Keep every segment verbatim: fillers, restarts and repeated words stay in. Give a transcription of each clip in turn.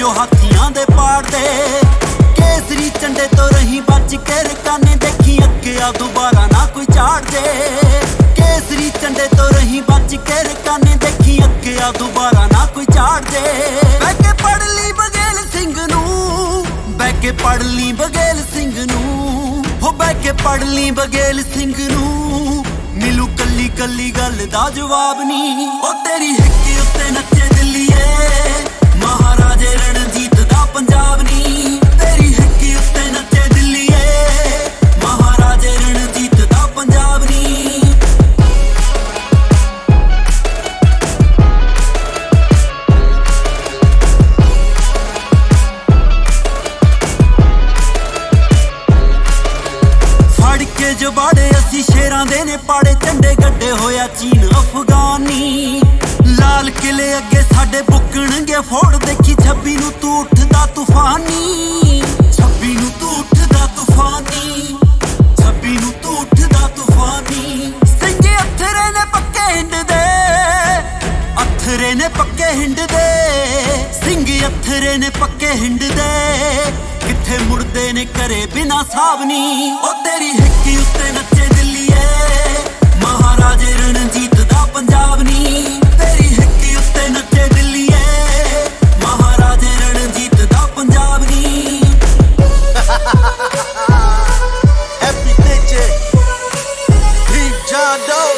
ਜੋ ਹਾਥੀਆਂ ਦੇ ਪਾੜਦੇ ਕੇਸਰੀ ਝੰਡੇ ਤੋਂ ਰਹੀ ਬਚ ਕੇ ਰਕਾਨੇ ਦੇਖੀ ਅੱਕਿਆ ਦੁਬਾਰਾ ਨਾ ਕੋਈ ਝਾੜ ਦੇ ਕੇਸਰੀ ਝੰਡੇ ਤੋਂ ਰਹੀ ਬਚ ਕੇ ਰਕਾਨੇ ਦੇਖੀ ਅੱਕਿਆ ਦੁਬਾਰਾ ਨਾ ਕੋਈ ਝਾੜ ਦੇ ਬਹਿ ਕੇ ਪੜ ਲਈ ਬਗੇਲ ਸਿੰਘ ਨੂੰ ਬਹਿ ਕੇ ਪੜ ਲਈ ਬਗੇਲ ਸਿੰਘ ਨੂੰ ਹੋ ਬਹਿ ਕੇ ਪੜ ਲਈ ਬਗੇਲ ਸਿੰਘ ਨੂੰ ਮਿਲੂ ਕੱਲੀ ਕੱਲੀ ਗੱਲ ਦਾ ਜਵਾਬ ਨਹੀਂ ਉਹ ਤੇਰੀ ਹਿੱਕ ਉੱਤੇ ਨੱਚੇ ਦਿੱਲੀਏ ਮਹਾਰਾਜੇ ਰਣਜੀਤ ਦਾ ਪੰਜਾਬ ਨੀ ਤੇਰੀ ਹਿੱਕ ਉੱਤੇ ਨੱਚੇ ਦਿੱਲੀਏ ਮਹਾਰਾਜੇ ਰਣਜੀਤ ਦਾ ਪੰਜਾਬ ਨੀ ਫੜ ਕੇ ਜਬਾੜੇ ਅਸੀਂ ਸ਼ੇਰਾਂ ਦੇ ਨੇ ਪਾੜੇ ਝੰਡੇ ਗੱਡੇ ਹੋਇਆ ਚੀਨ ਅਫਗਾਨੀ ਲਾਲ ਕਿਲੇ ਅੱਗੇ ਸਾਡੇ ਬੁੱਕਣਗੇ ਫੋੜ ਦੇਖੀ ਛੱਬੀ ਨੂੰ ਤੂੰ ਉੱਠਦਾ ਤੂਫਾਨੀ ਛੱਬੀ ਨੂੰ ਤੂੰ ਉੱਠਦਾ ਤੂਫਾਨੀ ਛੱਬੀ ਨੂੰ ਤੂੰ ਉੱਠਦਾ ਤੂਫਾਨੀ ਸਿੰਘ ਅਥਰੇ ਨੇ ਪੱਕੇ ਹਿੰਡ ਦੇ ਅਥਰੇ ਨੇ ਪੱਕੇ ਹਿੰਡ ਦੇ ਸਿੰਘ ਅਥਰੇ ਨੇ ਪੱਕੇ ਹਿੰਡ ਦੇ ਕਿੱਥੇ ਮੁੜਦੇ ਨੇ ਘਰੇ ਬਿਨਾ ਸਾਵਨੀ ਉਹ ਤੇਰੀ ਹਿੱਕ ਉੱਤੇ ਨੱਚੇ ਦਿੱਲੀਏ ਮਹਾਰਾਜੇ ਰਣਜੀਤ ਦਾ ਪੰਜਾਬ ਨੀ ਤੇਰੀ ਹਿੱਕ ਉੱਤੇ ਨੱਚੇ ਦਿੱਲੀਏ ਮਹਾਰਾਜੇ ਰਣਜੀਤ ਦਾ ਪੰਜਾਬ ਨੀ Happy D J Pete John Doe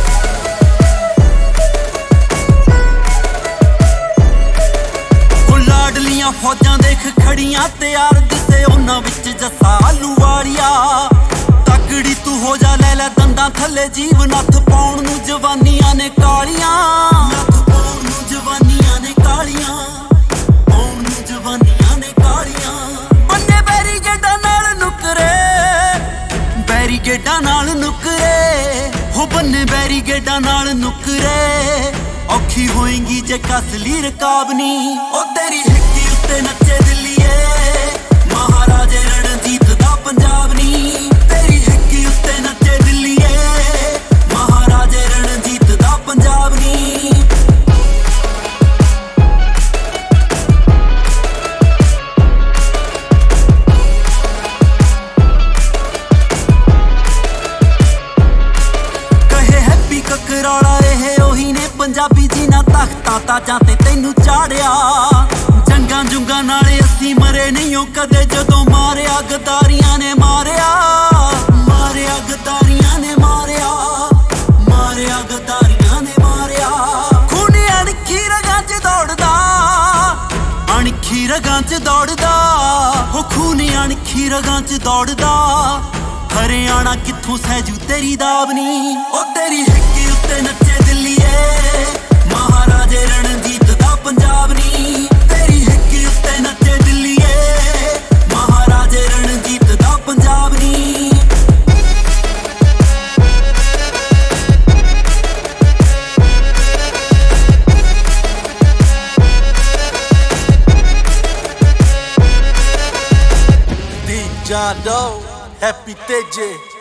ਉਹ ਲਾਡਲੀਆਂ ਫੌਜਾਂ ਦੇਖ ਖੜੀਆਂ ਤਿਆਰ ਦਿਸੇ ਉਹਨਾਂ ਵਿੱਚ ਜੱਸਾ ਆਲੂ ਵਾਲੀਆ ਤਕੜੀ ਤੂੰ ਹੋ ਜਾ ਲੈ ਲੈ ਦੰਦਾਂ ਥੱਲੇ ਜੀਵ ਨੱਥ ਪਾਉਣ ਨੂੰ ਜਵਾਨੀਆਂ ਨੇ ਕਾਲੀਆਂ ਨੱਥ ਪਾਉਣ ਨੂੰ ਜਵਾਨੀਆਂ ਨੇ ਕਾਲੀਆਂ ਪਾਉਣ ਨੂੰ ਜਵਾਨੀਆਂ ਨੇ ਕਾਲੀਆਂ ਬੰਦੇ ਬੈਰੀਗੇਡਾਂ ਨਾਲ ਨੁਕਰੇ ਬੈਰੀਗੇਡਾਂ ਨਾਲ ਨੁਕਰੇ ਹੋ ਬੰਨੇ ਬੈਰੀਗੇਡਾਂ ਨਾਲ ਨੁਕਰੇ ਔਖੀ ਹੋਏਗੀ ਜੇ ਕਸਲੀ ਰਕਾਬ ਨੀ ਉਹ ਤੇਰੀ ਹਿੱਕ ਉੱਤੇ ਨੱਚੇ ਦਿੱਲੀਏ ਮਹਾਰਾਜੇ ਰਣਜੀਤ ਦਾ ਪੰਜਾਬ ਨੀ ਤੇਰੀ ਹਿੱਕ ਉੱਤੇ ਨੱਚੇ ਦਿੱਲੀਏ ਮਹਾਰਾਜੇ ਰਣਜੀਤ ਦਾ ਪੰਜਾਬ ਨੀ ਕਹੇ ਹੈਪੀ ਕਕਰਾਲਾ ਇਹ ਉਹੀ ਨੇ ਪੰਜਾਬੀ ਜੀ ਨਾ ਤਖਤਾਂ ਤਾਜਾਂ ਤੇ ਤੈਨੂੰ ਚਾੜਿਆ ਜੰਗਾਂ ਜੁੰਗਾਂ ਨਾਲੇ ਅਸੀਂ ਮਰੇ ਨਹੀਂ ਉਹ ਕਦੇ ਜਦੋਂ ਮਾਰਿਆ ਗਦਾਰੀਆਂ ਨੇ ਮਾਰਿਆ ਮਾਰਿਆ ਗਦਾਰੀਆਂ ਨੇ ਮਾਰਿਆ ਮਾਰਿਆ ਗਦਾਰੀਆਂ ਨੇ ਮਾਰਿਆ ਖੂਨ ਅਣਖੀ ਰਗਾਂ 'ਚ ਦੌੜਦਾ ਅਣਖੀ ਰਗਾਂ 'ਚ ਦੌੜਦਾ ਹੋ ਖੂਨ ਅਣਖੀ ਰਗਾਂ 'ਚ ਦੌੜਦਾ ਹਰਿਆਣਾ ਕਿੱਥੋਂ ਸਹਿਜੂ ਤੇਰੀ ਦਾਵਨੀ ਉਹ ਤੇਰੀ ਹਿੱਕ ਉੱਤੇ ਨੱਚੇ ਦਿੱਲੀਏ ਮਹਾਰਾਜੇ ਰਣਜੀਤ ਦਾ ਪੰਜਾਬ ਨੀ ਤੇਰੀ ਹਿੱਕ ਉੱਤੇ ਨੱਚੇ ਦਿੱਲੀਏ ਮਹਾਰਾਜੇ ਰਣਜੀਤ ਦਾ ਪੰਜਾਬ ਨੀ Pete John Doe Happy D J